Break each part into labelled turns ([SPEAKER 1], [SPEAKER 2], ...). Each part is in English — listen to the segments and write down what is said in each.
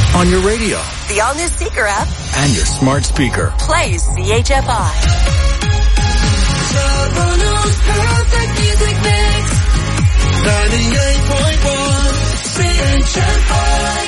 [SPEAKER 1] On your radio.
[SPEAKER 2] The all-new Seeker app.
[SPEAKER 1] And your smart speaker.
[SPEAKER 2] Play CHFI.
[SPEAKER 3] Toronto's perfect music mix. 98.1 CHFI.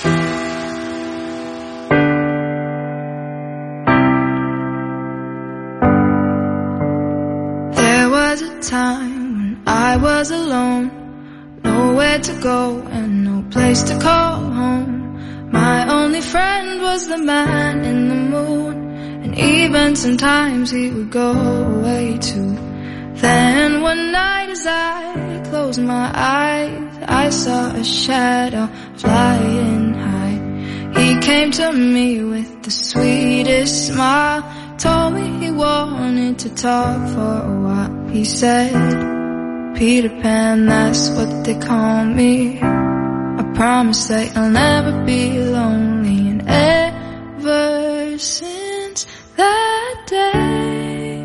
[SPEAKER 4] There was a time when I was alone, nowhere to go and no place to call home. My only friend was the man in the moon, and even sometimes he would go away too. Then one night as I closed my eyes, I saw a shadow flying high. He came to me with the sweetest smile, told me he wanted to talk for a while. He said, Peter Pan, that's what they call me. I promise that you'll never be lonely. And ever since that day,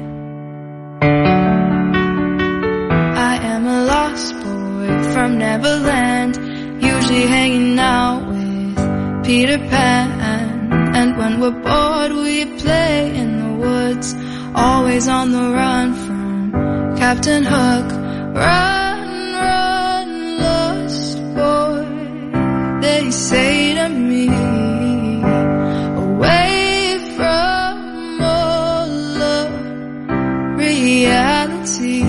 [SPEAKER 4] I am a lost boy from Neverland, usually hanging out with Peter Pan. And when we're bored we play in the woods, always on the run from Captain Hook. Run, run, lost boy, they say to me, away from all of reality.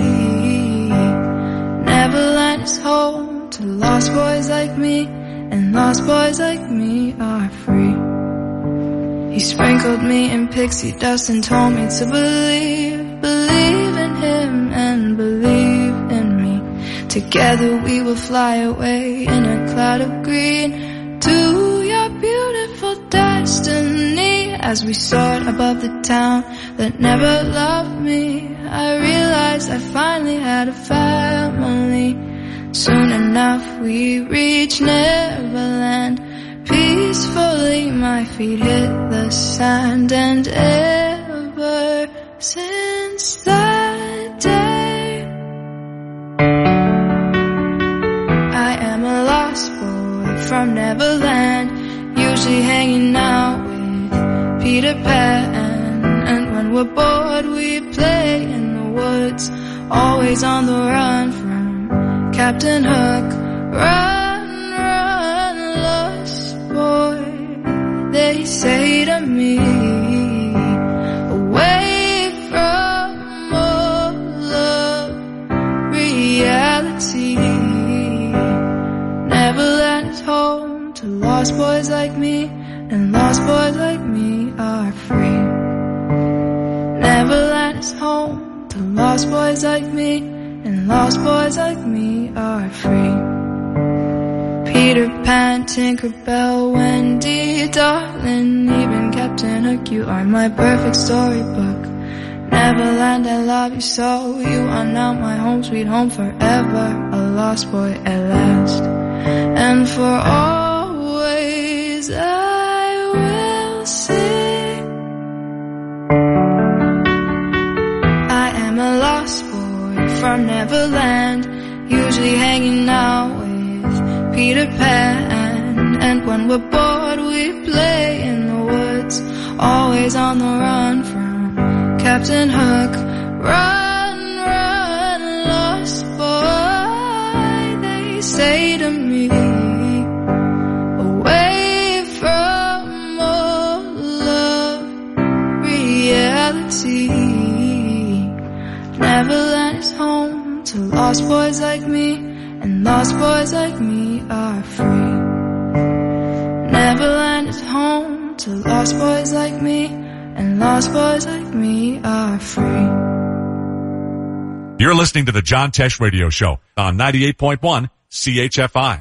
[SPEAKER 4] Neverland is home to lost boys like me, and lost boys like me are free. He sprinkled me in pixie dust and told me to believe in him and believe in me. Together we will fly away in a cloud of green to your beautiful destiny. As we soared above the town that never loved me, I realized I finally had a family. Soon enough we reached Neverland. Peacefully my feet hit the sand, and ever since that day, I am a lost boy from Neverland, usually hanging out with Peter Pan. And when we're bored we play in the woods, always on the run from Captain Hook. Run, run, lost boy, they say to me, away from all of reality. Neverland is home to lost boys like me, and lost boys like me are free. Neverland is home to lost boys like me, and lost boys like me are free. Peter Pan, Tinkerbell, Wendy, darling, even Captain Hook, you are my perfect storybook. Neverland, I love you so, you are now my home, sweet home forever, a lost boy at last. And for always I will sing, I am a lost boy from Neverland, usually hanging out with Peter Pan. And when we're bored we play in the woods, always on the run from Captain Hook. Run, run, lost boy, they say to me, away from all of reality. Neverland is home to lost boys like me, and lost boys like me are free. Neverland is home to lost boys like me, and lost boys like me are free.
[SPEAKER 5] You're listening to the John Tesh Radio Show on 98.1 CHFI.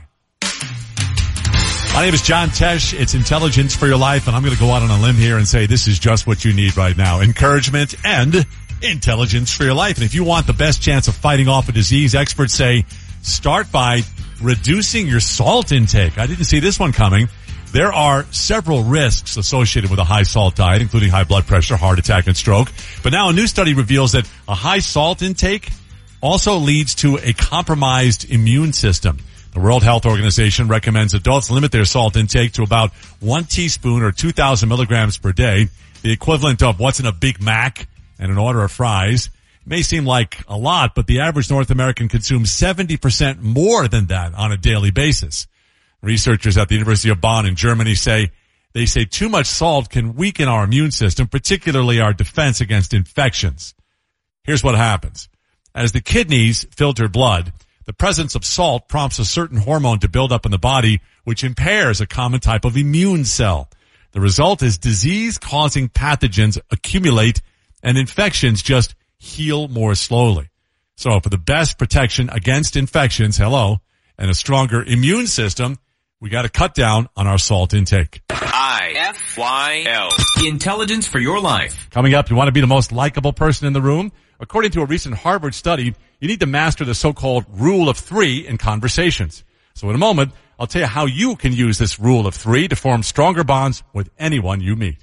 [SPEAKER 5] My name is John Tesh. It's Intelligence for Your Life, and I'm going to go out on a limb here and say this is just what you need right now. Encouragement and intelligence for your life. And if you want the best chance of fighting off a disease, experts say start by reducing your salt intake. I didn't see this one coming. There are several risks associated with a high salt diet, including high blood pressure, heart attack, and stroke. But now a new study reveals that a high salt intake also leads to a compromised immune system. The World Health Organization recommends adults limit their salt intake to about 1 teaspoon or 2,000 milligrams per day, the equivalent of what's in a Big Mac and an order of fries. It may seem like a lot, but the average North American consumes 70% more than that on a daily basis. Researchers at the University of Bonn in Germany say too much salt can weaken our immune system, particularly our defense against infections. Here's what happens. As the kidneys filter blood, the presence of salt prompts a certain hormone to build up in the body, which impairs a common type of immune cell. The result is disease-causing pathogens accumulate and infections just heal more slowly. So for the best protection against infections, and a stronger immune system, we got to cut down on our salt intake.
[SPEAKER 1] IFYL. Intelligence for your life.
[SPEAKER 5] Coming up, you want to be the most likable person in the room? According to a recent Harvard study, you need to master the so-called rule of 3 in conversations. So in a moment, I'll tell you how you can use this rule of 3 to form stronger bonds with anyone you meet.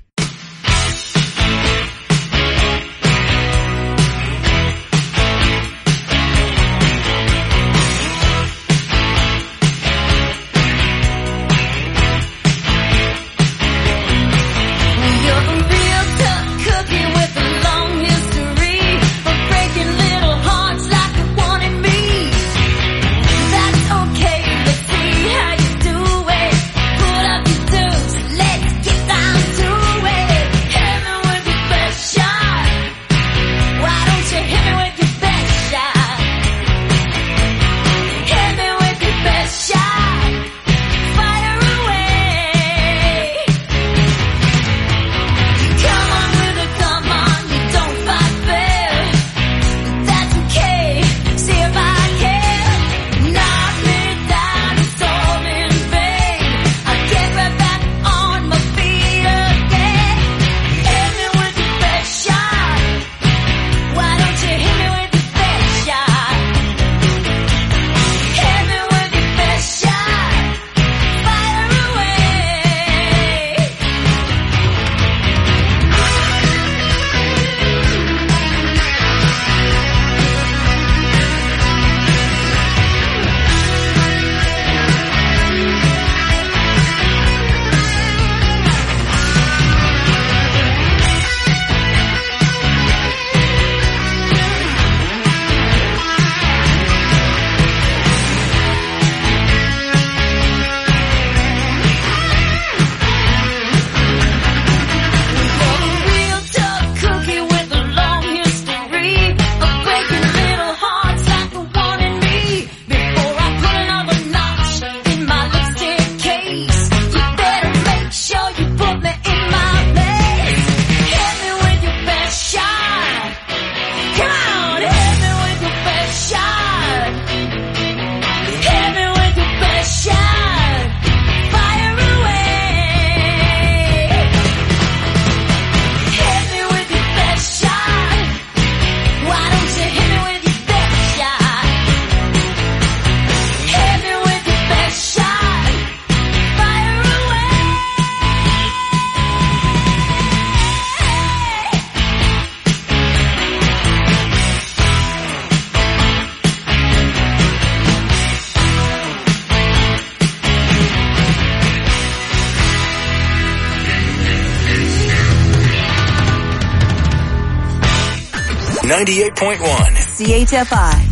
[SPEAKER 2] CHFI.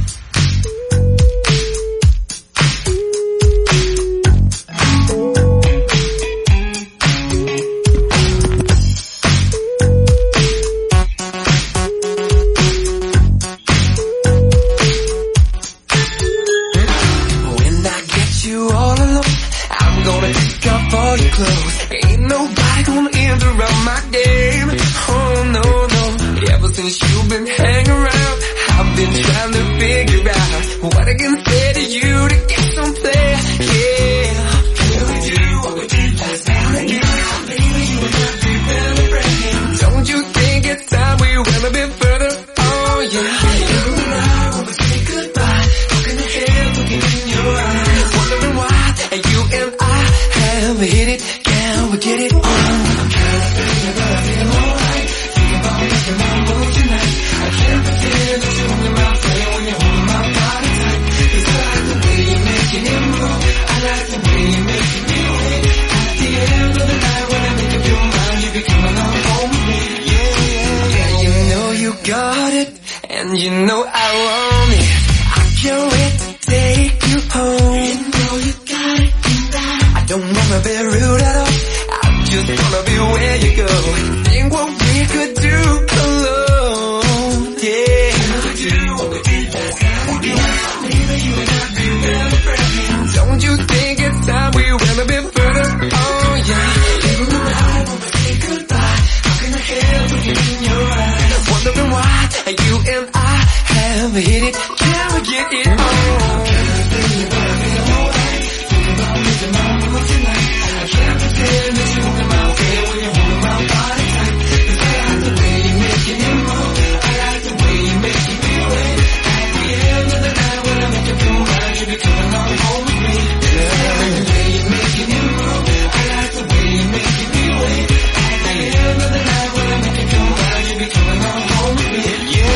[SPEAKER 3] I can't pretend that you and my friend when you're holding my body tight. 'Cause I know I want it. I can't wait to take you home. You know you got it tonight. I don't wanna be rude at all. I just wanna be where you go. Think what we could do alone. Yeah. What we did last time would be wild. Maybe you and I be never friends. Don't you think it's time we went a bit further? Oh yeah. Even when I wanna say goodbye, how can I help looking in your eyes? Wondering why you and I have hit it. Can we get it on? I can't pretend that you want my way when you're holding my body tight. 'Cause I like the way you're making it move. I like the way you're making me wait. At the end of the night when I make you feel right, you be coming on home with me. I like the way you're making it move. I like the way you're making me wait. At the end of the night when I make you feel right, you be coming on home with me.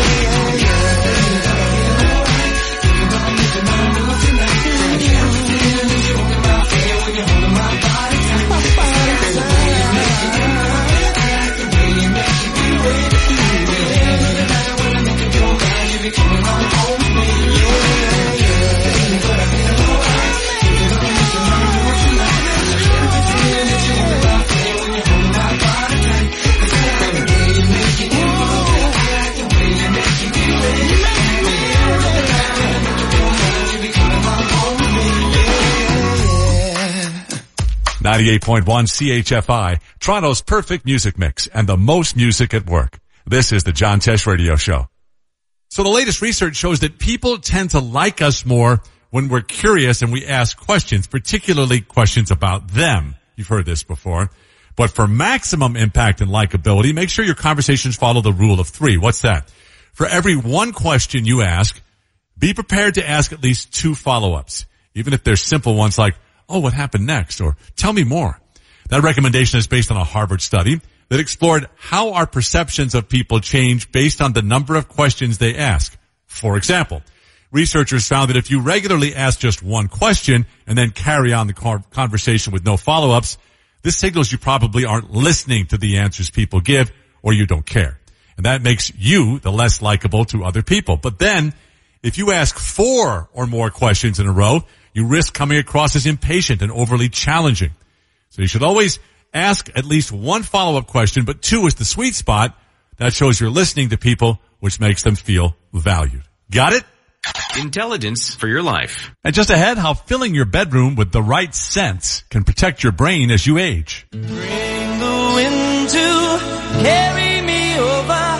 [SPEAKER 5] .1 CHFI, Toronto's perfect music mix and the most music at work. This is the John Tesh Radio Show. So the latest research shows that people tend to like us more when we're curious and we ask questions, particularly questions about them. You've heard this before. But for maximum impact and likability, make sure your conversations follow the rule of 3. What's that? For every one question you ask, be prepared to ask at least 2 follow-ups, even if they're simple ones like, oh, what happened next? Or tell me more. That recommendation is based on a Harvard study that explored how our perceptions of people change based on the number of questions they ask. For example, researchers found that if you regularly ask just one question and then carry on the conversation with no follow-ups, this signals you probably aren't listening to the answers people give or you don't care. And that makes you the less likable to other people. But then, if you ask 4 or more questions in a row, you risk coming across as impatient and overly challenging. So you should always ask at least 1 follow-up question, but 2 is the sweet spot. That shows you're listening to people, which makes them feel valued. Got it?
[SPEAKER 1] Intelligence for your life.
[SPEAKER 5] And just ahead, how filling your bedroom with the right scents can protect your brain as you age.
[SPEAKER 3] Bring the wind to carry me over,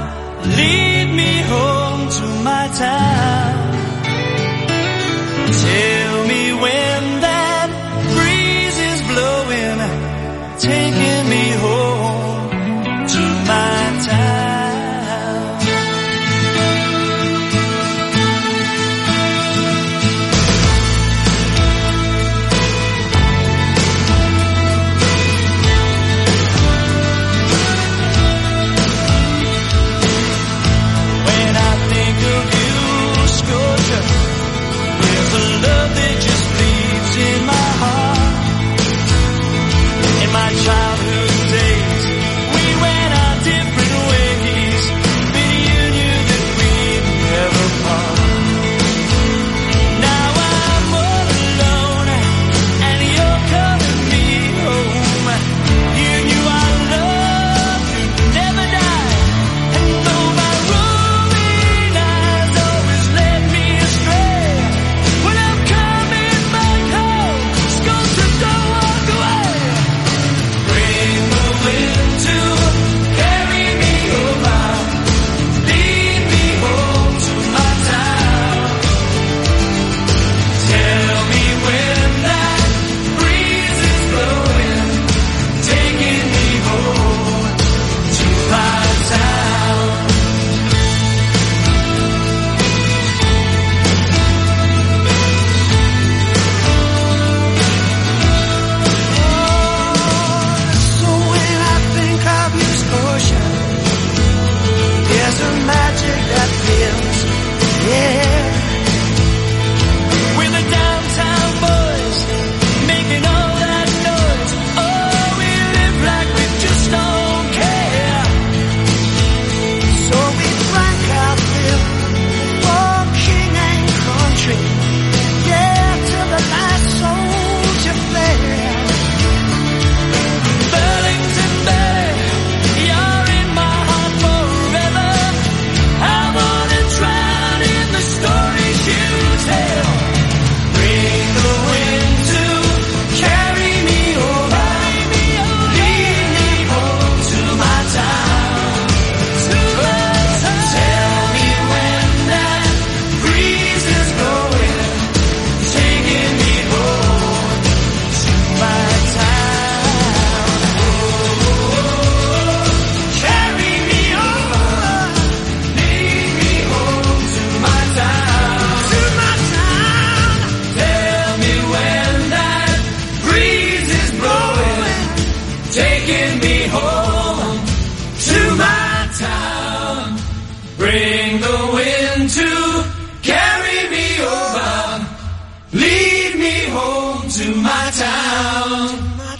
[SPEAKER 3] lead me home to my town. Tell me when that breeze is blowing, taking me home to my town.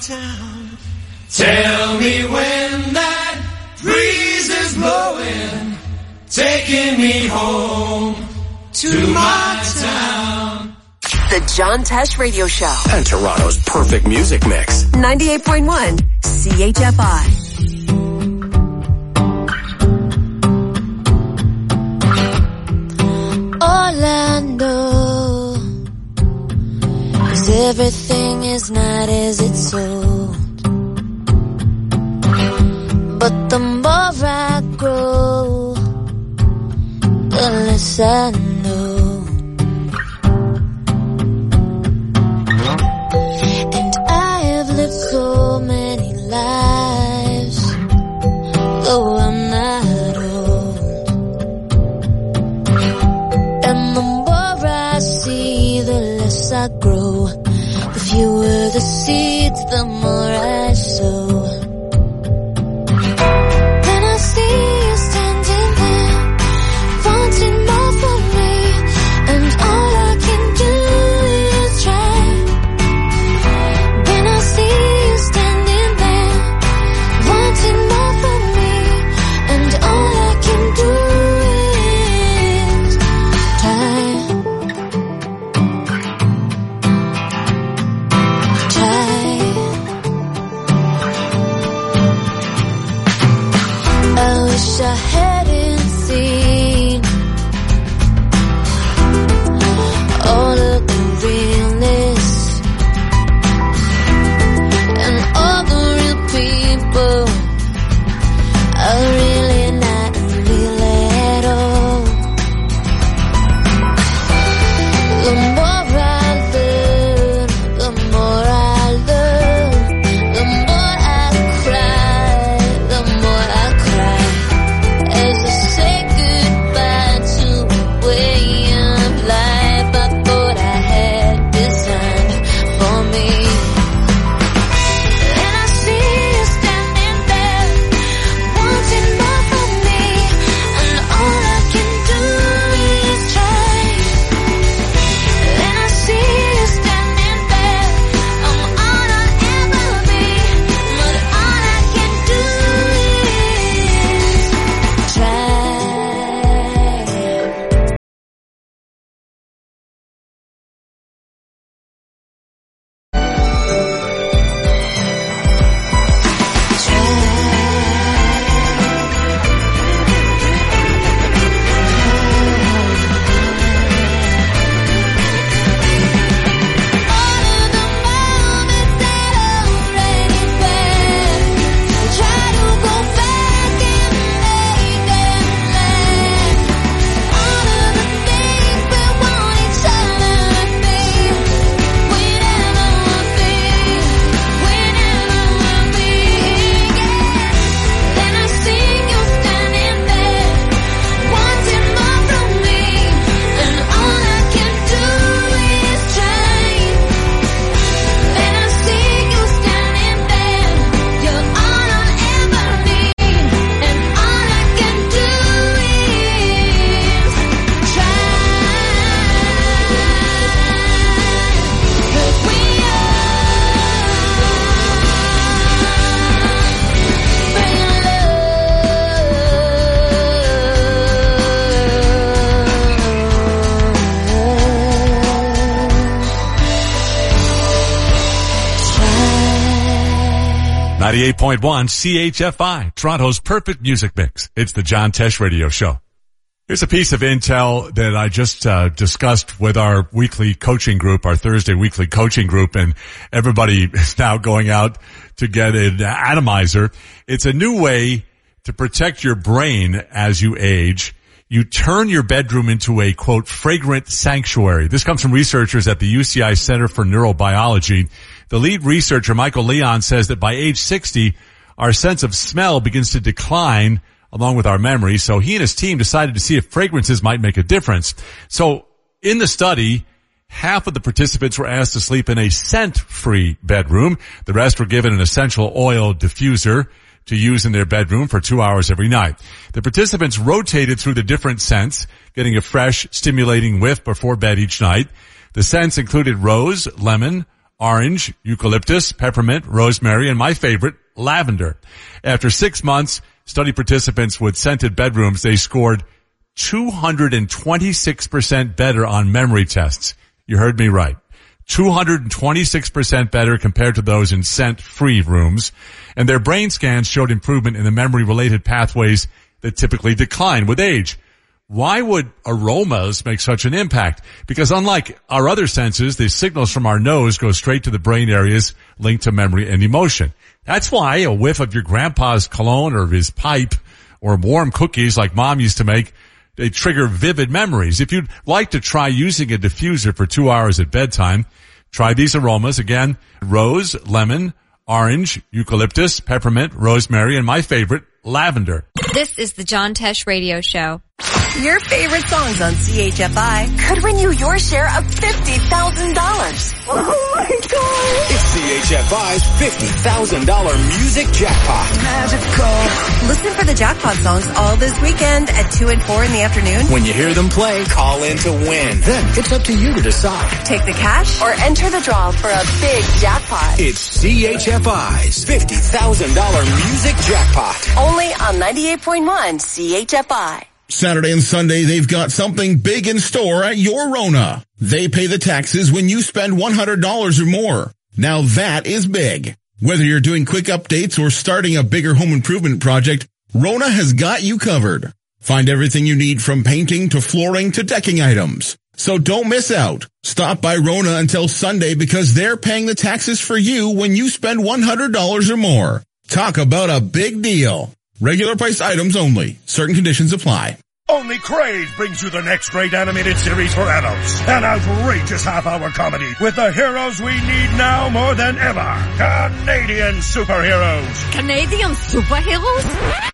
[SPEAKER 3] town. Tell me when that breeze is blowing, taking me home to my town.
[SPEAKER 2] The John Tesh Radio Show.
[SPEAKER 6] And Toronto's perfect music mix.
[SPEAKER 2] 98.1 CHFI.
[SPEAKER 4] All I know is everything is not as it's sold. But the more I grow, the less I know. And I have lived so many lives, though I'm not old. And the more I see, the less I grow. The fewer the seeds, the more I sow.
[SPEAKER 5] .1 CHFI, Toronto's perfect music mix. It's the John Tesh Radio Show. Here's a piece of intel that I just discussed with our weekly coaching group, our Thursday weekly coaching group, and everybody is now going out to get an atomizer. It's a new way to protect your brain as you age. You turn your bedroom into a, quote, fragrant sanctuary. This comes from researchers at the UCI Center for Neurobiology. The lead researcher, Michael Leon, says that by age 60, our sense of smell begins to decline along with our memory. So he and his team decided to see if fragrances might make a difference. So in the study, half of the participants were asked to sleep in a scent-free bedroom. The rest were given an essential oil diffuser to use in their bedroom for 2 hours every night. The participants rotated through the different scents, getting a fresh, stimulating whiff before bed each night. The scents included rose, lemon, orange, eucalyptus, peppermint, rosemary, and my favorite, lavender. After 6 months, study participants with scented bedrooms, they scored 226% better on memory tests. You heard me right. 226% better compared to those in scent-free rooms. And their brain scans showed improvement in the memory-related pathways that typically decline with age. Why would aromas make such an impact? Because unlike our other senses, the signals from our nose go straight to the brain areas linked to memory and emotion. That's why a whiff of your grandpa's cologne or his pipe or warm cookies like Mom used to make, they trigger vivid memories. If you'd like to try using a diffuser for 2 hours at bedtime, try these aromas. Again, rose, lemon, orange, eucalyptus, peppermint, rosemary, and my favorite, lavender.
[SPEAKER 7] This is the John Tesh Radio Show.
[SPEAKER 2] Your favorite songs on CHFI could win you your share of $50,000. Oh my God!
[SPEAKER 6] It's CHFI's $50,000 music jackpot.
[SPEAKER 2] Magical. Listen for the jackpot songs all this weekend at 2 and 4 in the afternoon.
[SPEAKER 6] When you hear them play, call in to win. Then it's up to you to decide.
[SPEAKER 2] Take the cash or enter the draw for a big jackpot.
[SPEAKER 6] It's CHFI's $50,000 music jackpot.
[SPEAKER 2] Only on 98.1 CHFI.
[SPEAKER 8] Saturday and Sunday, they've got something big in store at your Rona. They pay the taxes when you spend $100 or more. Now that is big. Whether you're doing quick updates or starting a bigger home improvement project, Rona has got you covered. Find everything you need from painting to flooring to decking items. So don't miss out. Stop by Rona until Sunday because they're paying the taxes for you when you spend $100 or more. Talk about a big deal. Regular price items only. Certain conditions apply.
[SPEAKER 9] Only Crave brings you the next great animated series for adults. An outrageous half-hour comedy with the heroes we need now more than ever. Canadian superheroes.
[SPEAKER 7] Canadian superheroes?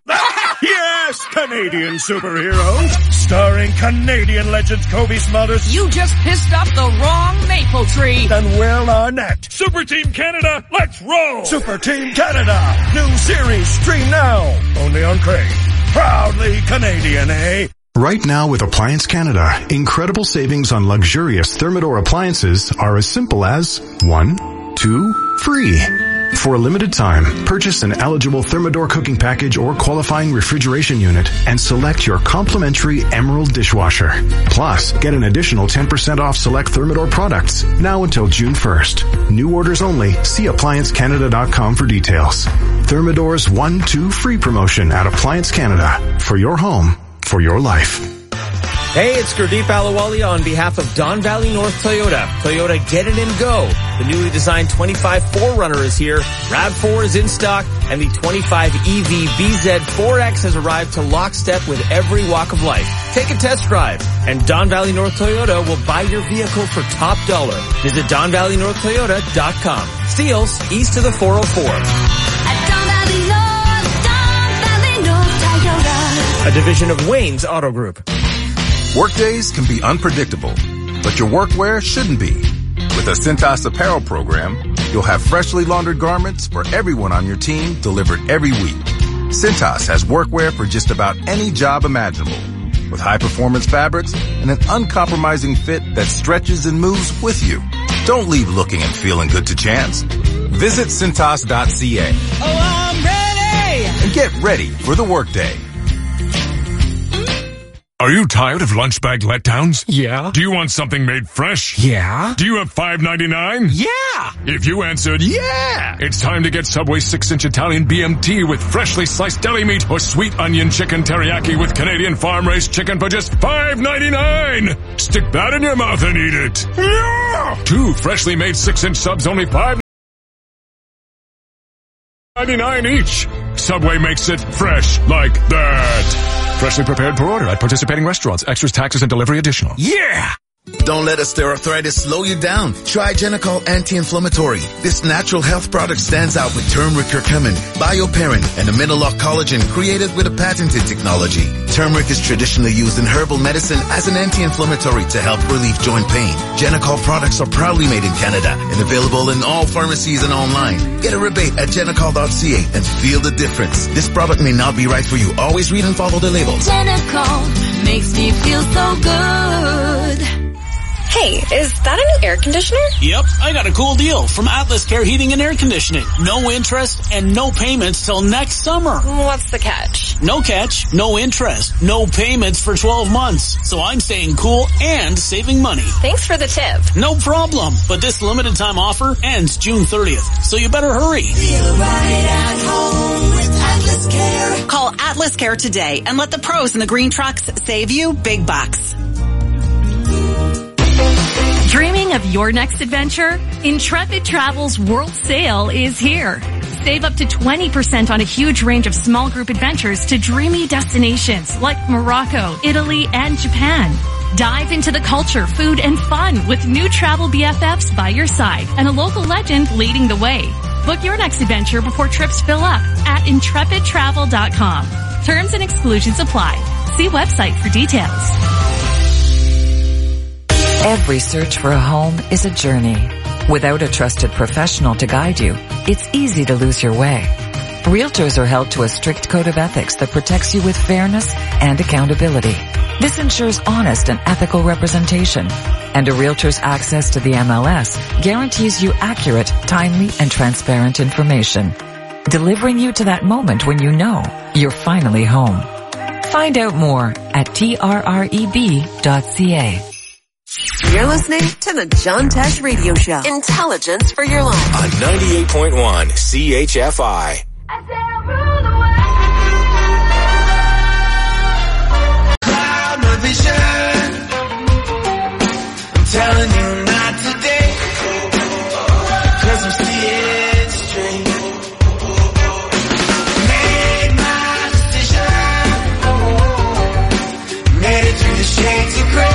[SPEAKER 9] Yes, Canadian superheroes. Starring Canadian legends Kobe Smulders.
[SPEAKER 10] You just pissed off the wrong maple tree.
[SPEAKER 9] And Will Arnett. Super Team Canada, let's roll. Super Team Canada. New series, stream now. Only on Crave. Proudly Canadian, eh?
[SPEAKER 11] Right now with Appliance Canada, incredible savings on luxurious Thermador appliances are as simple as 1, 2, free. For a limited time, purchase an eligible Thermador cooking package or qualifying refrigeration unit and select your complimentary Emerald dishwasher. Plus, get an additional 10% off select Thermador products now until June 1st. New orders only. See ApplianceCanada.com for details. Thermador's 1-2 free promotion at Appliance Canada. For your home, for your life.
[SPEAKER 12] Hey, it's Gurdeep Alawali on behalf of Don Valley North Toyota. Toyota Get It and Go. The newly designed 25 4Runner is here. RAV4 is in stock, and the 25 EV BZ4X has arrived to lockstep with every walk of life. Take a test drive, and Don Valley North Toyota will buy your vehicle for top dollar. Visit DonValleyNorthToyota.com. Steeles, east of the 404. A division of Wayne's Auto Group.
[SPEAKER 13] Workdays can be unpredictable, but your workwear shouldn't be. With a Cintas apparel program, you'll have freshly laundered garments for everyone on your team delivered every week. Cintas has workwear for just about any job imaginable, with high-performance fabrics and an uncompromising fit that stretches and moves with you. Don't leave looking and feeling good to chance. Visit Cintas.ca.
[SPEAKER 10] Oh, I'm ready!
[SPEAKER 13] And get ready for the workday.
[SPEAKER 14] Are you tired of lunch bag letdowns?
[SPEAKER 15] Yeah.
[SPEAKER 14] Do you want something made fresh?
[SPEAKER 15] Yeah.
[SPEAKER 14] Do you have $5.99?
[SPEAKER 15] Yeah.
[SPEAKER 14] If you answered
[SPEAKER 15] yeah,
[SPEAKER 14] it's time to get Subway 6-inch Italian BMT with freshly sliced deli meat or sweet onion chicken teriyaki with Canadian farm-raised chicken for just $5.99. Stick that in your mouth and eat it. Yeah. 2 freshly made 6-inch subs, only $5.99 each. Subway makes it fresh like that. Freshly prepared per order at participating restaurants. Extras, taxes, and delivery additional.
[SPEAKER 15] Yeah!
[SPEAKER 16] Don't let osteoarthritis slow you down. Try Genicol Anti-Inflammatory. This natural health product stands out with turmeric curcumin, bioperine, and amidaloc collagen created with a patented technology. Turmeric is traditionally used in herbal medicine as an anti-inflammatory to help relieve joint pain. Genicol products are proudly made in Canada and available in all pharmacies and online. Get a rebate at genicol.ca and feel the difference. This product may not be right for you. Always read and follow the labels.
[SPEAKER 4] Genicol makes me feel so good.
[SPEAKER 15] Hey, is that a new air conditioner?
[SPEAKER 17] Yep, I got a cool deal from Atlas Care Heating and Air Conditioning. No interest and no payments till next summer.
[SPEAKER 15] What's the catch?
[SPEAKER 17] No catch, no interest, no payments for 12 months. So I'm staying cool and saving money.
[SPEAKER 15] Thanks for the tip.
[SPEAKER 17] No problem. But this limited time offer ends June 30th. So you better hurry.
[SPEAKER 3] Feel right at home with Atlas Care.
[SPEAKER 18] Call Atlas Care today and let the pros in the green trucks save you big bucks.
[SPEAKER 19] Dreaming of your next adventure? Intrepid Travel's World Sale is here. Save up to 20% on a huge range of small group adventures to dreamy destinations like Morocco, Italy, and Japan. Dive into the culture, food, and fun with new travel BFFs by your side and a local legend leading the way. Book your next adventure before trips fill up at intrepidtravel.com. Terms and exclusions apply. See website for details.
[SPEAKER 20] Every search for a home is a journey. Without a trusted professional to guide you, it's easy to lose your way. Realtors are held to a strict code of ethics that protects you with fairness and accountability. This ensures honest and ethical representation. And a realtor's access to the MLS guarantees you accurate, timely, and transparent information, delivering you to that moment when you know you're finally home. Find out more at trreb.ca.
[SPEAKER 2] You're listening to the John Tesh Radio Show. Intelligence for your life.
[SPEAKER 6] On 98.1 CHFI.
[SPEAKER 3] Cloud my vision. I'm telling you not today. 'Cause I'm seeing straight. Made my decision. Made it through the shades of gray.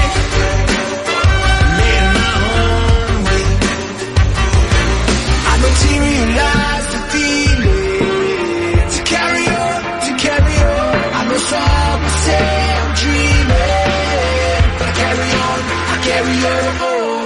[SPEAKER 3] Materialize the feeling to carry on. I know some will say I'm dreaming, but I carry on.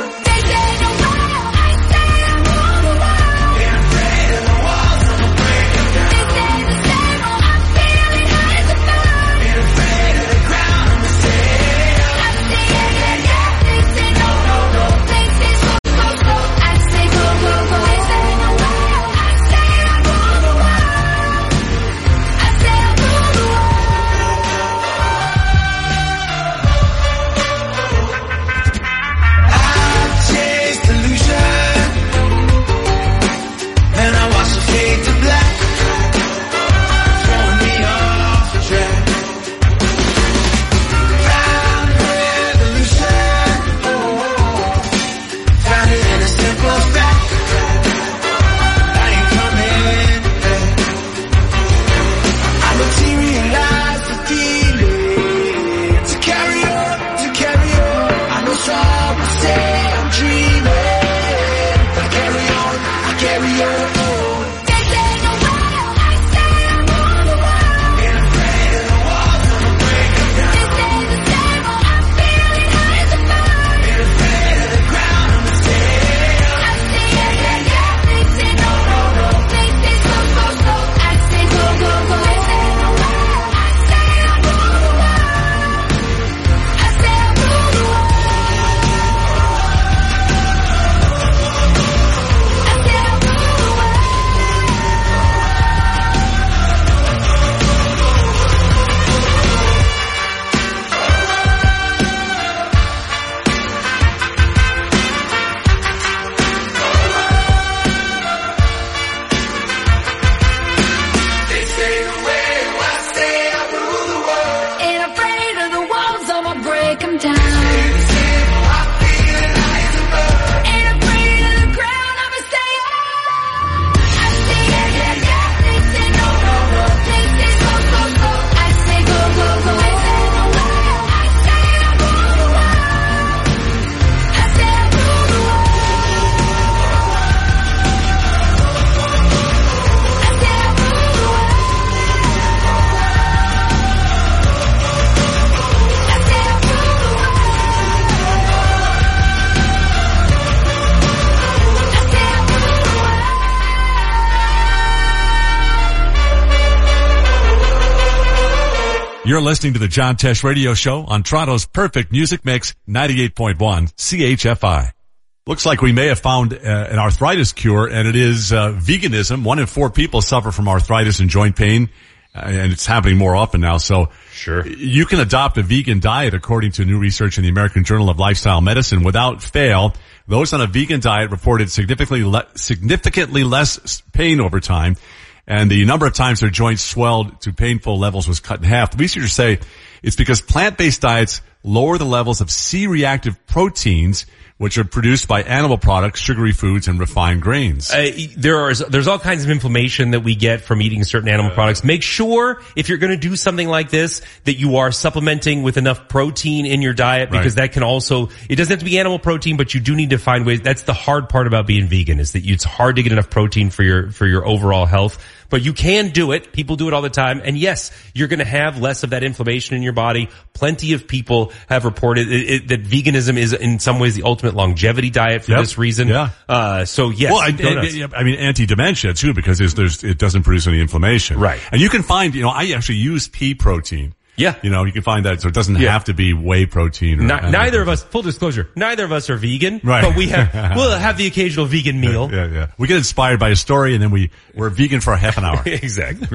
[SPEAKER 5] You're listening to the John Tesh Radio Show on Toronto's perfect music mix, 98.1 CHFI. Looks like we may have found an arthritis cure, and it is veganism. 1 in 4 people suffer from arthritis and joint pain, and it's happening more often now. So
[SPEAKER 2] sure, you
[SPEAKER 5] can adopt a vegan diet, according to new research in the American Journal of Lifestyle Medicine, without fail. Those on a vegan diet reported significantly less pain over time, and the number of times their joints swelled to painful levels was cut in half. The researchers say it's because plant-based diets lower the levels of C-reactive proteins, which are produced by animal products, sugary foods, and refined grains.
[SPEAKER 2] There's all kinds of inflammation that we get from eating certain animal products. Make sure, if you're going to do something like this, that you are supplementing with enough protein in your diet, because that can also, it doesn't have to be animal protein, but you do need to find ways. That's the hard part about being vegan, is that it's hard to get enough protein for your overall health. But you can do it. People do it all the time. And yes, you're going to have less of that inflammation in your body. Plenty of people have reported that veganism is in some ways the ultimate longevity diet for this reason. Yeah. So yes.
[SPEAKER 5] Well, I mean, anti-dementia too, because it doesn't produce any inflammation.
[SPEAKER 2] Right.
[SPEAKER 5] And you can find, I actually use pea protein.
[SPEAKER 2] Yeah.
[SPEAKER 5] You can find that, so it doesn't have to be whey protein.
[SPEAKER 2] Neither of us, full disclosure, neither of us are vegan.
[SPEAKER 5] Right.
[SPEAKER 2] But we'll have the occasional vegan meal.
[SPEAKER 5] Yeah. We get inspired by a story, and then we're vegan for a half an hour.
[SPEAKER 2] Exactly.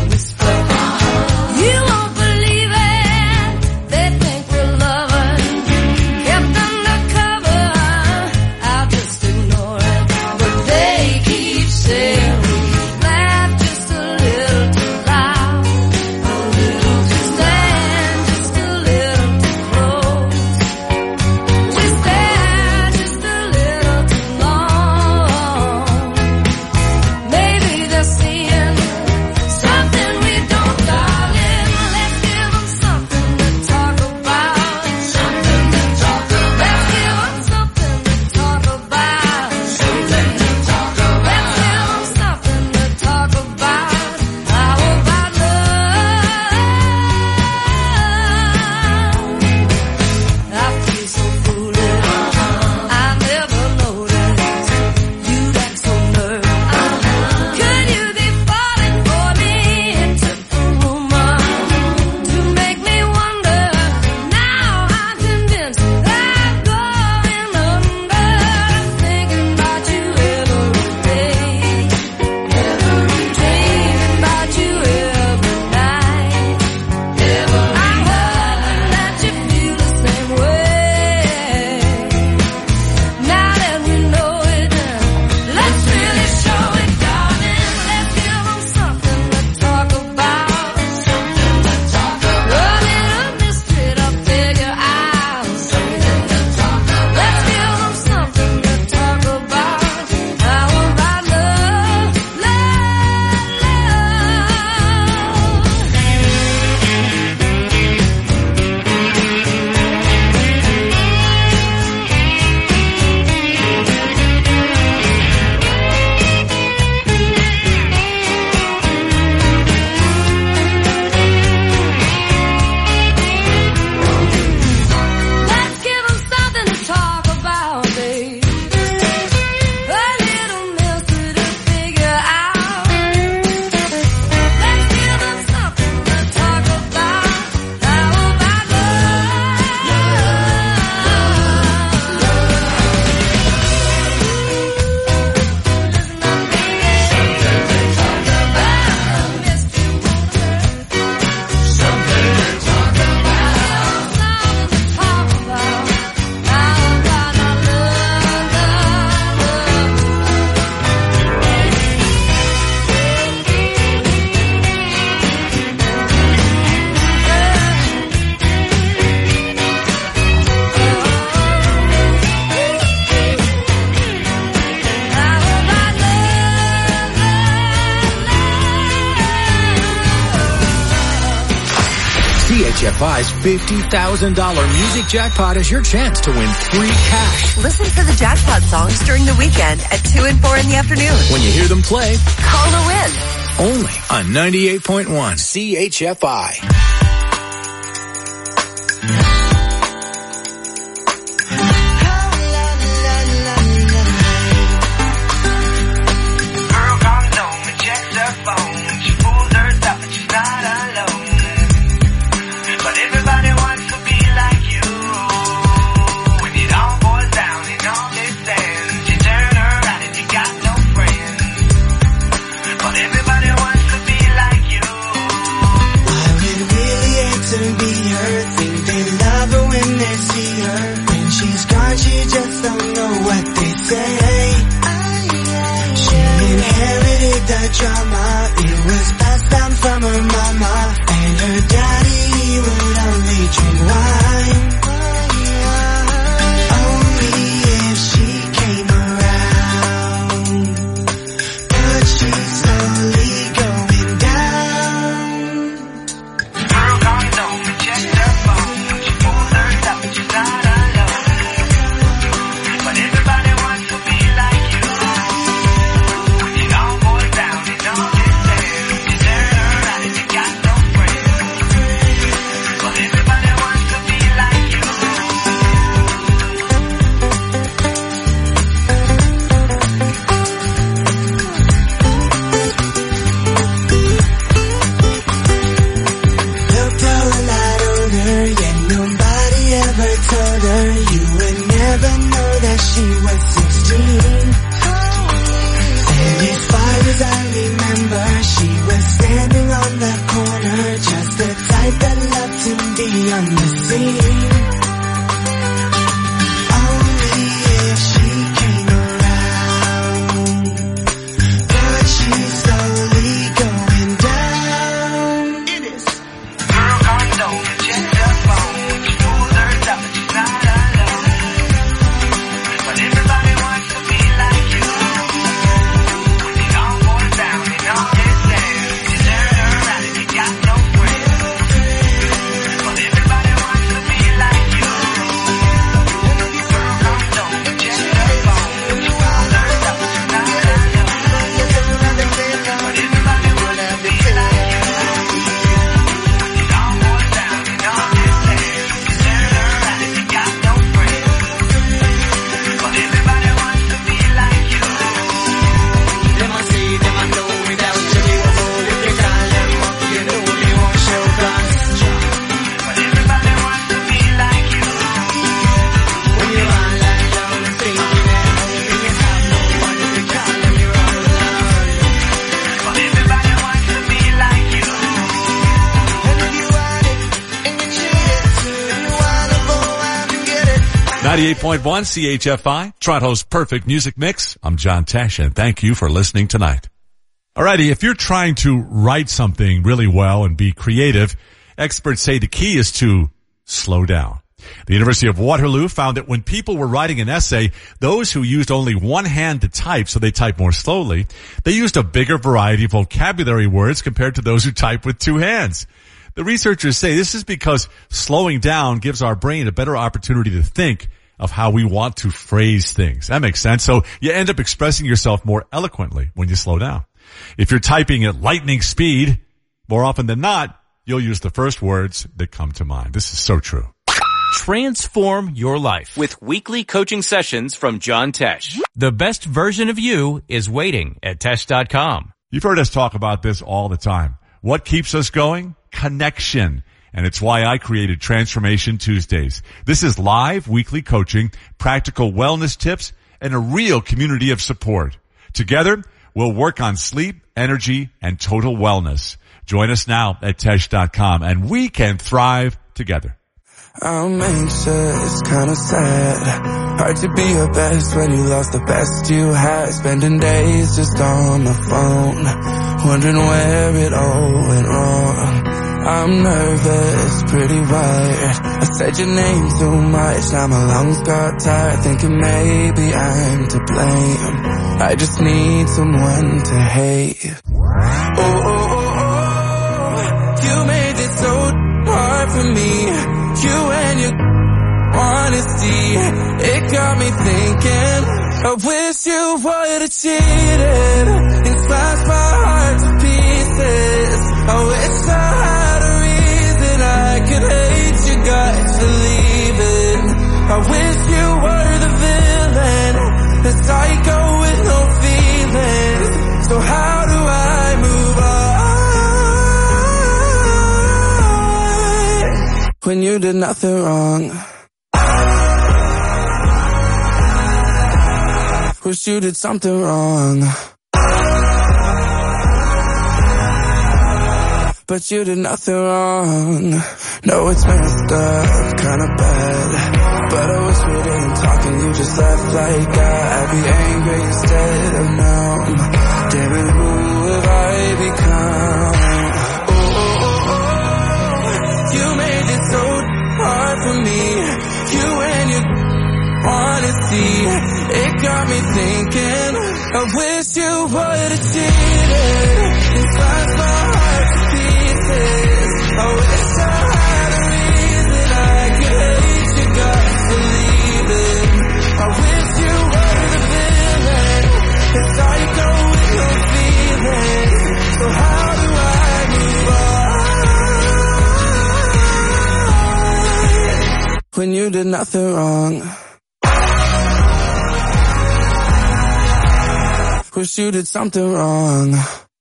[SPEAKER 4] You won't believe it. They think we're lovers.
[SPEAKER 6] CHFI's $50,000 music jackpot is your chance to win free cash.
[SPEAKER 21] Listen to the jackpot songs during the weekend at 2 and 4 in the afternoon.
[SPEAKER 6] When you hear them play,
[SPEAKER 21] call to win.
[SPEAKER 6] Only on 98.1 CHFI.
[SPEAKER 3] Drama, it was passed down from her mama, and her daddy, he would only drink wine. Only if she came around, but she's slowly going down. Girl gone home and checked her phone. She pulled her up and she's not alone. But everybody wants to be like you. She was 16, and as far as I remember, she was standing on the corner, just the type that loved to be on the scene. Only if she came around, but she's slowly going down. It is. Girl gone home and checked her phone. She pulled her up and she's not alone. Everybody wants to be like you. When it all boils down and all is there, you turn around and you got no friends. But everybody wants to be like you. Girl comes home and checks her phone. She calls her up and she's not alone. But everybody wants to be like you. When it all boils down and all is there, you turn around and you got no friends. Everybody wants to be like you. Them I see, them I know, without you they won't know. If you call them up, you know they won't show guns. But everybody wants to be like you. When you're all alone and thinking and hoping you have no one, if you call them you're all alone. But everybody wants to be like you. And if you want it, and you need it, and you wanna go out and get it.
[SPEAKER 5] 98.1 CHFI, Toronto's perfect music mix. I'm John Tesh, and thank you for listening tonight. Alrighty, if you're trying to write something really well and be creative, experts say the key is to slow down. The University of Waterloo found that when people were writing an essay, those who used only one hand to type, so they type more slowly, they used a bigger variety of vocabulary words compared to those who type with two hands. The researchers say this is because slowing down gives our brain a better opportunity to think of how we want to phrase things. That makes sense. So you end up expressing yourself more eloquently when you slow down. If you're typing at lightning speed, more often than not, you'll use the first words that come to mind. This is so true.
[SPEAKER 1] Transform your life with weekly coaching sessions from John Tesh. The best version of you is waiting at Tesh.com.
[SPEAKER 5] You've heard us talk about this all the time. What keeps us going? Connection. And it's why I created Transformation Tuesdays. This is live weekly coaching, practical wellness tips, and a real community of support. Together, we'll work on sleep, energy, and total wellness. Join us now at Tesh.com, and we can thrive together.
[SPEAKER 3] I'm anxious, kinda sad. Hard to be your best when you lost the best you had. Spending days just on the phone, wondering where it all went wrong. I'm nervous, pretty wired. I said your name too much, now my lungs got tired. Thinking maybe I'm to blame. I just need someone to hate. Oh, oh, oh, oh. You made it so hard for for me. You and your honesty, it got me thinking. I wish you would have cheated and smashed my heart to pieces. I wish I had a reason I could hate you guys for leaving. I wish you were the villain, the psycho with no feelings. So how do I move on when you did nothing wrong? Wish you did something wrong, but you did nothing wrong. No, it's messed up, kinda bad, but I wish we didn't talk and you just left like that. I'd be angry instead of numb. Damn it, who have I become? You made it so hard for me. You and your honesty, it got me thinking. I wish you would have cheated and smashed my heart to pieces. I wish I had a reason I could hate you guys for leaving. I wish you were the villain, the psycho with no feelings. So how do I move on when you did nothing wrong? Wish you did something wrong,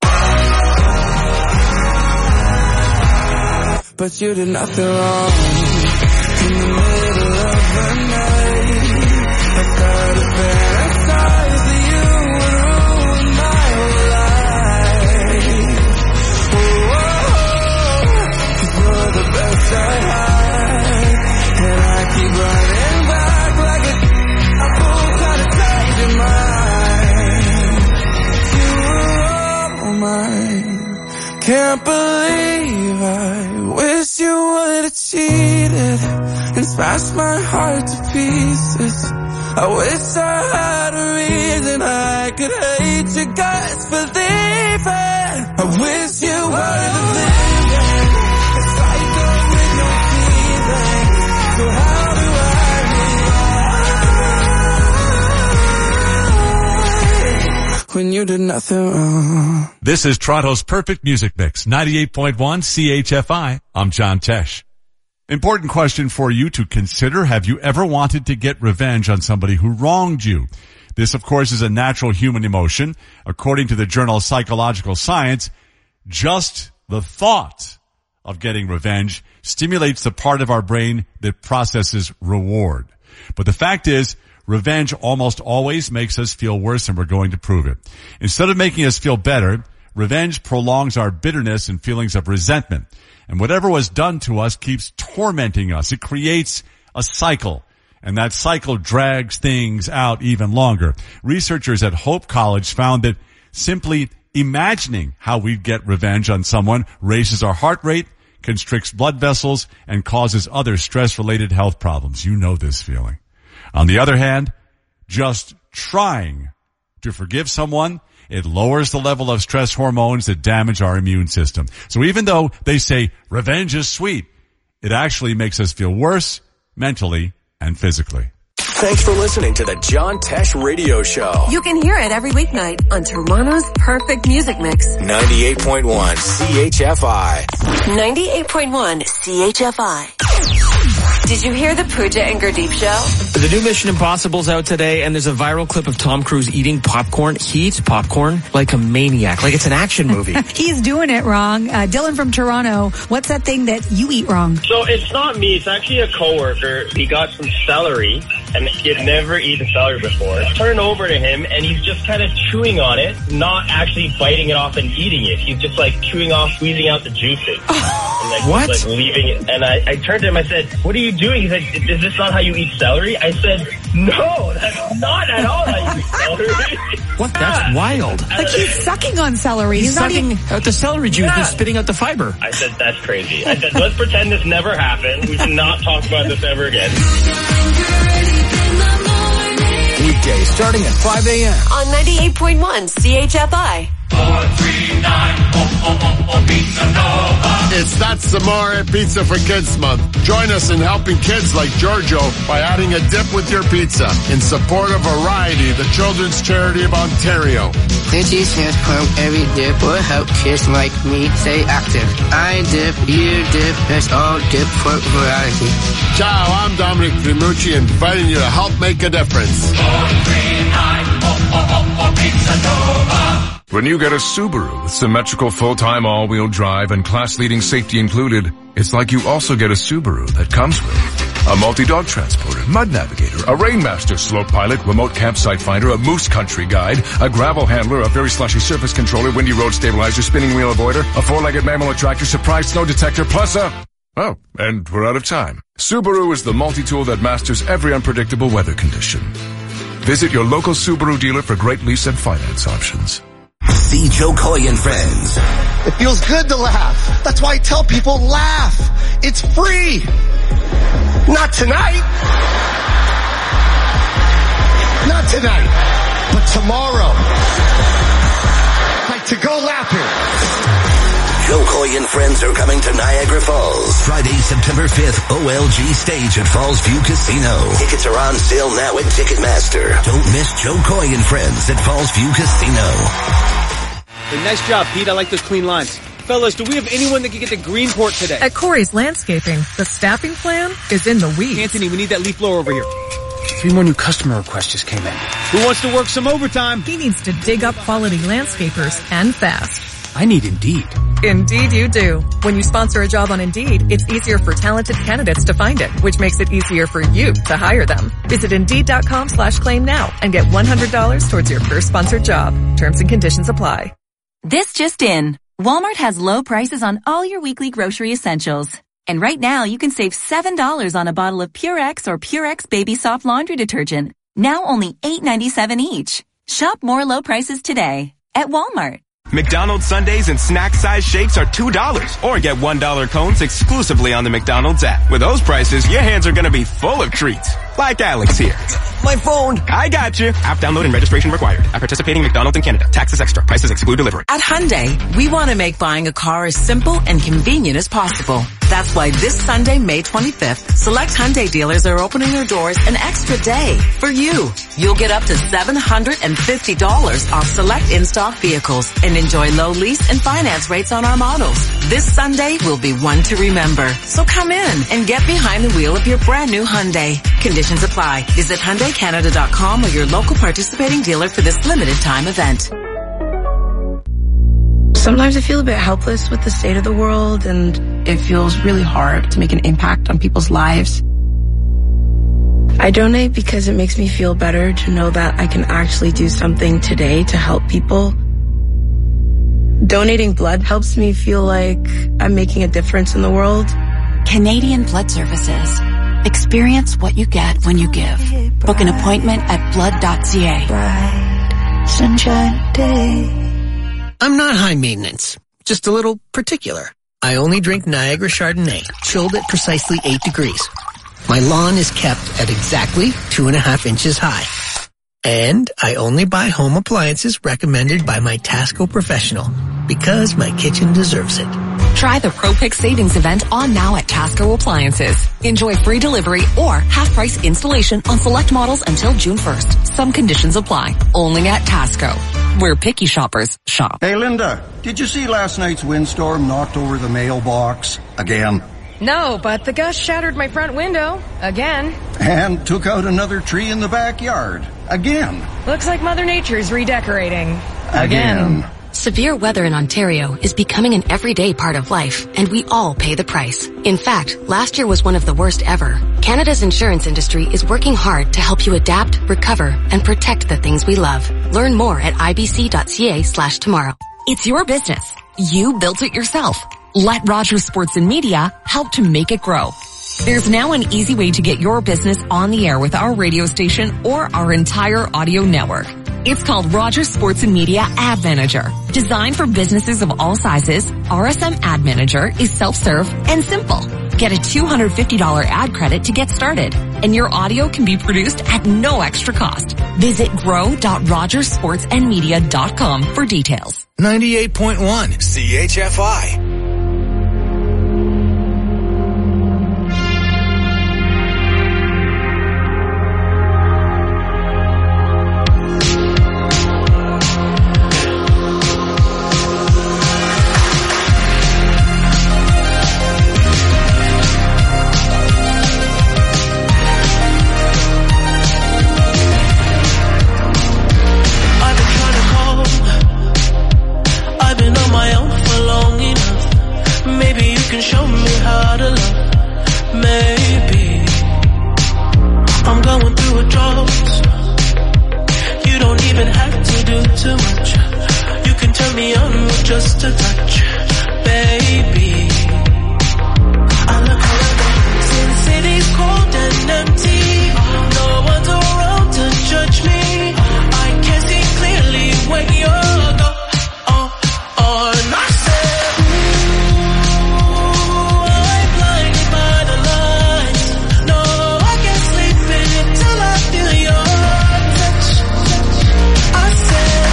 [SPEAKER 3] but you did nothing wrong. In the middle of the night, I started fantasize that you would ruin my whole life. Cause you're the best I had, and I keep running back like a fool trying to change your mind. Can't believe I wish you would have cheated and smashed my heart to pieces. I wish I had a reason I could hate you guys for leaving. I wish you were the villain, a psycho with no feeling. So how do I move on when you did nothing wrong?
[SPEAKER 5] This is Toronto's Perfect Music Mix, 98.1 CHFI. I'm John Tesh. Important question for you to consider. Have you ever wanted to get revenge on somebody who wronged you? This, of course, is a natural human emotion. According to the journal Psychological Science, just the thought of getting revenge stimulates the part of our brain that processes reward. But the fact is, revenge almost always makes us feel worse, and we're going to prove it. Instead of making us feel better, revenge prolongs our bitterness and feelings of resentment. And whatever was done to us keeps tormenting us. It creates a cycle, and that cycle drags things out even longer. Researchers at Hope College found that simply imagining how we'd get revenge on someone raises our heart rate, constricts blood vessels, and causes other stress-related health problems. You know this feeling. On the other hand, just trying to forgive someone, it lowers the level of stress hormones that damage our immune system. So even though they say revenge is sweet, it actually makes us feel worse mentally and physically.
[SPEAKER 6] Thanks for listening to the John Tesh Radio Show.
[SPEAKER 21] You can hear it every weeknight on Toronto's Perfect Music Mix.
[SPEAKER 6] 98.1 CHFI.
[SPEAKER 21] 98.1 CHFI. Did you hear the Pooja and Gurdeep show?
[SPEAKER 12] The new Mission Impossible's out today, and there's a viral clip of Tom Cruise eating popcorn. He eats popcorn like a maniac, like it's an action movie.
[SPEAKER 8] He's doing it wrong. Dylan from Toronto, what's that thing that you eat wrong?
[SPEAKER 22] So it's not me, it's actually a coworker. He got some celery, and he had never eaten celery before. Turn over to him, and he's just kind of chewing on it, not actually biting it off and eating it. He's just like chewing off, squeezing out the juices. And like,
[SPEAKER 12] what?
[SPEAKER 22] Like leaving it. And I turned to him, I said, what are you doing? He's like, is this not how you eat celery? I said, no, that's not at all how you eat celery.
[SPEAKER 12] What? That's wild.
[SPEAKER 8] Like he's sucking on celery.
[SPEAKER 12] He's sucking out the celery juice and spitting out the fiber.
[SPEAKER 22] I said, that's crazy. I said, let's pretend this never happened. We should not talk about this ever again.
[SPEAKER 6] Weekdays starting at 5 a.m.
[SPEAKER 21] on 98.1 CHFI.
[SPEAKER 7] Pizza Nova. It's That's Amore Pizza for Kids Month. Join us in helping kids like Giorgio by adding a dip with your pizza in support of Variety, the children's charity of Ontario.
[SPEAKER 9] Lindsay's Hands Pump Every Dip will help kids like me stay active. I dip, you dip, let's all dip for variety.
[SPEAKER 7] Ciao, I'm Dominic Primucci, inviting you to help make a difference. 439 Pizza Nova.
[SPEAKER 14] When you get a Subaru with symmetrical full-time all-wheel drive and class-leading safety included, it's like you also get a Subaru that comes with a multi-dog transporter, mud navigator, a Rainmaster slope pilot, remote campsite finder, a moose country guide, a gravel handler, a very slushy surface controller, windy road stabilizer, spinning wheel avoider, a four-legged mammal attractor, surprise snow detector, plus a... Oh, and we're out of time. Subaru is the multi-tool that masters every unpredictable weather condition. Visit your local Subaru dealer for great lease and finance options.
[SPEAKER 23] See Joe Coy and Friends.
[SPEAKER 24] It feels good to laugh. That's why I tell people laugh. It's free. Not tonight. Not tonight. But tomorrow. Like to go laughing.
[SPEAKER 23] Joe Coy and Friends are coming to Niagara Falls. Friday, September 5th, OLG stage at Falls View Casino. Tickets are on sale now at Ticketmaster. Don't miss Joe Coy and Friends at Falls View Casino.
[SPEAKER 25] Hey, nice job, Pete. I like those clean lines. Fellas, do we have anyone that can get to Greenport today?
[SPEAKER 26] At Corey's Landscaping, the staffing plan is in the weeds.
[SPEAKER 25] Anthony, we need that leaf blower over here. 3 more new customer requests just came in. Who wants to work some overtime?
[SPEAKER 26] He needs to dig up quality landscapers and fast.
[SPEAKER 25] I need Indeed.
[SPEAKER 26] Indeed you do. When you sponsor a job on Indeed, it's easier for talented candidates to find it, which makes it easier for you to hire them. Visit Indeed.com/claim now and get $100 towards your first sponsored job. Terms and conditions apply.
[SPEAKER 27] This just in. Walmart has low prices on all your weekly grocery essentials. And right now you can save $7 on a bottle of Purex or Purex Baby Soft Laundry Detergent. Now only $8.97 each. Shop more low prices today at Walmart.
[SPEAKER 28] McDonald's sundaes and snack-size shakes are $2, or get $1 cones exclusively on the McDonald's app. With those prices, your hands are gonna be full of treats. Like Alex here.
[SPEAKER 24] My phone.
[SPEAKER 28] I got you. App download and registration required. At participating McDonald's in Canada. Taxes extra. Prices exclude delivery.
[SPEAKER 29] At Hyundai, we want to make buying a car as simple and convenient as possible. That's why this Sunday, May 25th, select Hyundai dealers are opening their doors an extra day for you. You'll get up to $750 off select in-stock vehicles and enjoy low lease and finance rates on our models. This Sunday will be one to remember. So come in and get behind the wheel of your brand new Hyundai. Conditions apply. Visit HyundaiCanada.com or your local participating dealer for this limited time event.
[SPEAKER 30] Sometimes I feel a bit helpless with the state of the world, and it feels really hard to make an impact on people's lives. I donate because it makes me feel better to know that I can actually do something today to help people. Donating blood helps me feel like I'm making a difference in the world.
[SPEAKER 31] Canadian Blood Services. Experience what you get when you give. Book an appointment at blood.ca.
[SPEAKER 30] Bright sunshine day.
[SPEAKER 32] I'm not high maintenance, just a little particular. I only drink Niagara Chardonnay, chilled at precisely 8 degrees. My lawn is kept at exactly 2.5 inches high. And I only buy home appliances recommended by my Tasco professional, because my kitchen deserves it.
[SPEAKER 33] Try the ProPick Savings event on now at Tasco Appliances. Enjoy free delivery or half-price installation on select models until June 1st. Some conditions apply. Only at Tasco, where picky shoppers shop.
[SPEAKER 34] Hey, Linda, did you see last night's windstorm knocked over the mailbox again?
[SPEAKER 35] No, but the gust shattered my front window again.
[SPEAKER 34] And took out another tree in the backyard again.
[SPEAKER 35] Looks like Mother Nature's redecorating again.
[SPEAKER 36] Severe weather in Ontario is becoming an everyday part of life, and we all pay the price. In fact, last year was one of the worst ever. Canada's insurance industry is working hard to help you adapt, recover, and protect the things we love. Learn more at ibc.ca/tomorrow.
[SPEAKER 19] It's your business. You built it yourself. Let Rogers Sports and Media help to make it grow. There's now an easy way to get your business on the air with our radio station or our entire audio network. It's called Rogers Sports and Media Ad Manager. Designed for businesses of all sizes, RSM Ad Manager is self-serve and simple. Get a $250 ad credit to get started, and your audio can be produced at no extra cost. Visit grow.rogersportsandmedia.com for details.
[SPEAKER 6] 98.1 CHFI.
[SPEAKER 1] Just a touch, baby. I look around, since city's cold and empty, no one's around to judge me. I can see clearly when you're gone. And I said, ooh, I'm blinded by the lights. No, I can't sleep until I feel your touch. I said,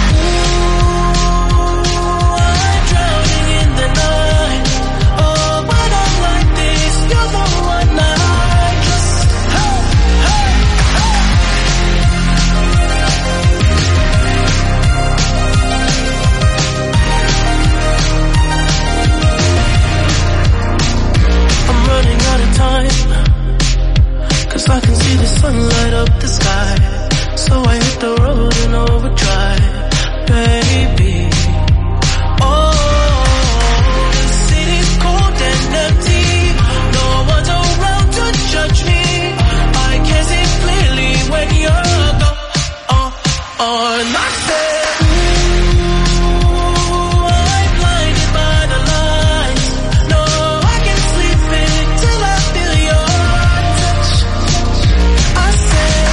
[SPEAKER 1] I can see the sun light up the sky, so I hit the road in overdrive, baby. Oh, the city's cold and empty, no one's around to judge me. I can see clearly when you're gone. And I said, ooh, I'm blinded by the lights. No, I can't sleep until I feel your touch. I said,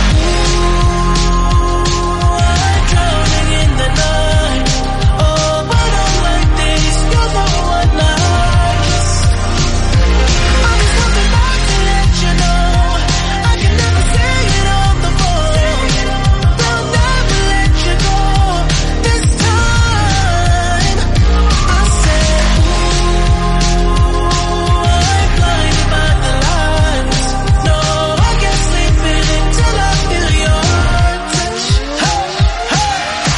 [SPEAKER 1] ooh, I'm drowning in the night. Oh, but I'm like this, you're the one I kiss. I just want to back to let you know I can never say it on the phone. They'll never let you go this time. I said, ooh, I'm blinded by the lights. No, I can't sleep until I feel your touch. Hey, hey,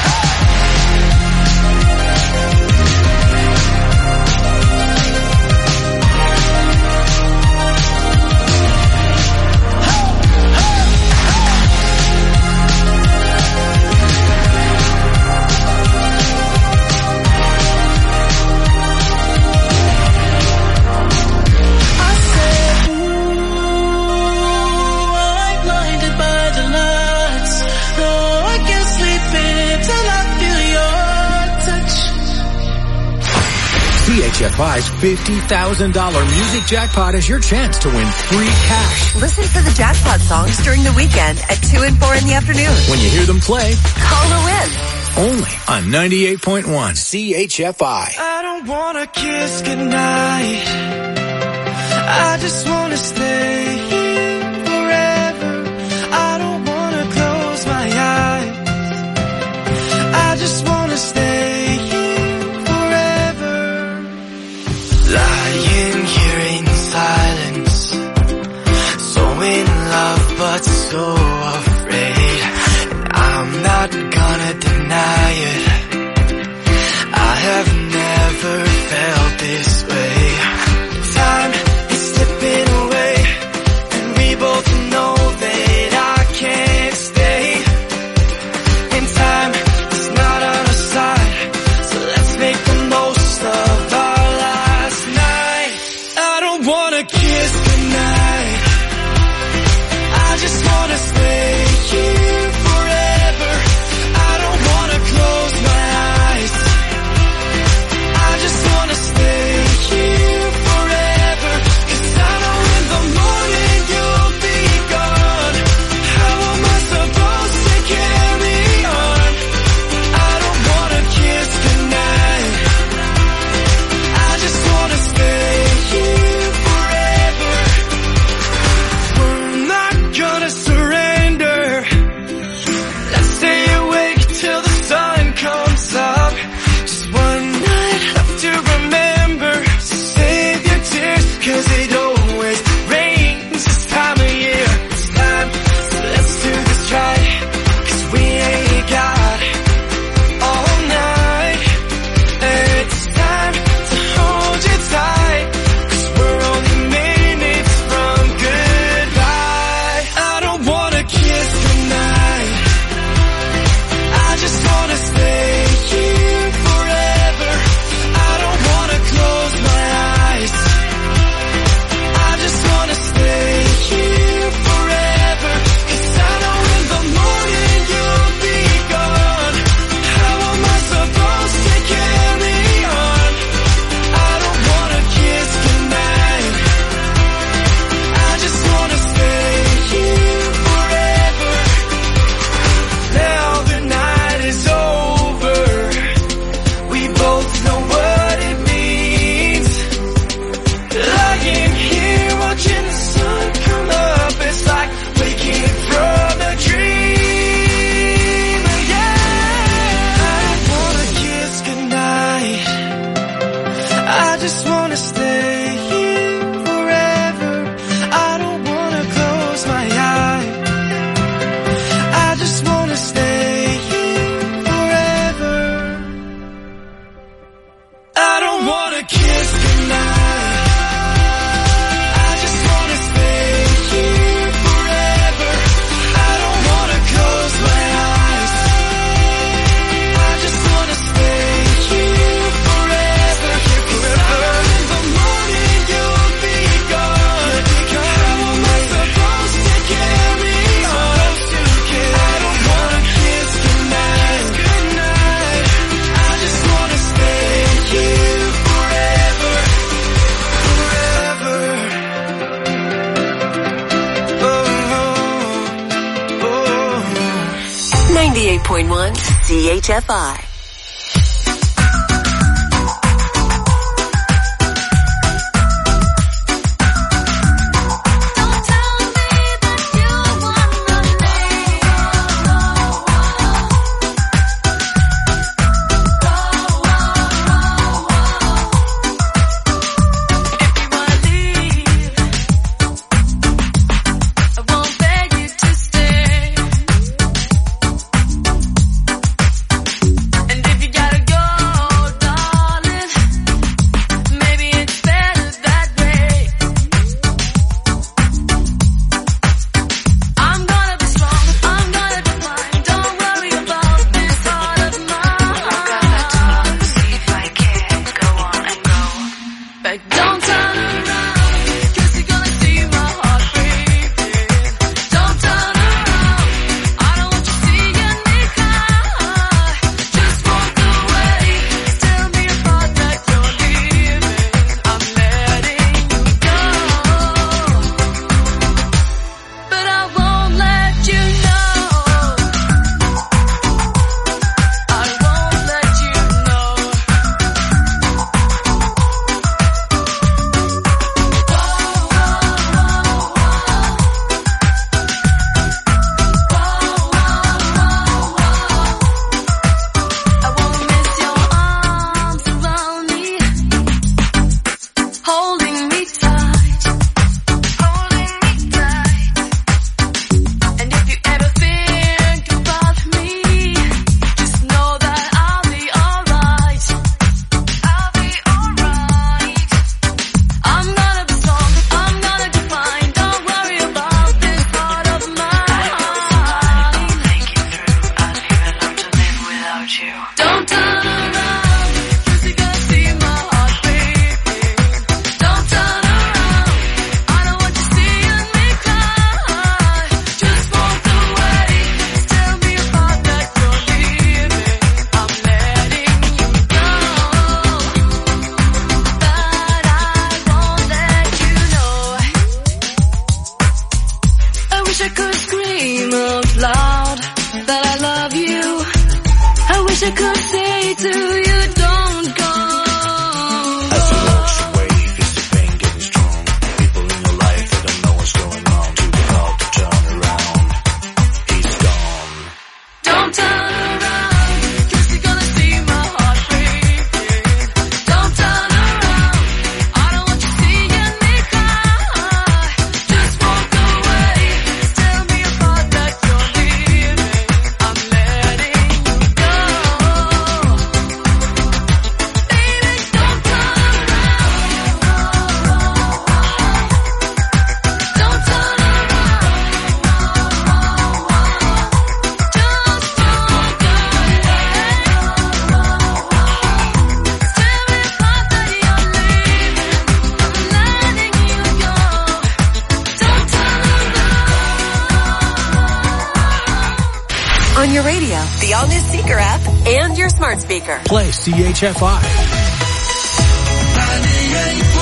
[SPEAKER 1] I said, ooh, I'm blinded by the lights. No, I can't sleep until I feel your touch.
[SPEAKER 6] CHFI's $50,000 music jackpot is your chance to win free cash.
[SPEAKER 2] Listen for the jackpot songs during the weekend at 2 and 4 in the afternoon.
[SPEAKER 6] When you hear them play,
[SPEAKER 2] call to win.
[SPEAKER 6] Only on 98.1 CHFI.
[SPEAKER 1] I don't wanna kiss goodnight. I just wanna stay here forever. I don't wanna close my eyes. I just wanna stay here forever. Lying here in silence, so in love but so afraid. And I'm not gonna deny it. I have never felt this way. Time is slipping away, and we both know that I can't stay. And time is not on our side, so let's make the most of our last night. I don't wanna kiss goodnight. I just wanna stay
[SPEAKER 2] 98.1 CHFI. On your radio, the all-new Seeker app, and your smart speaker.
[SPEAKER 6] Play CHFI.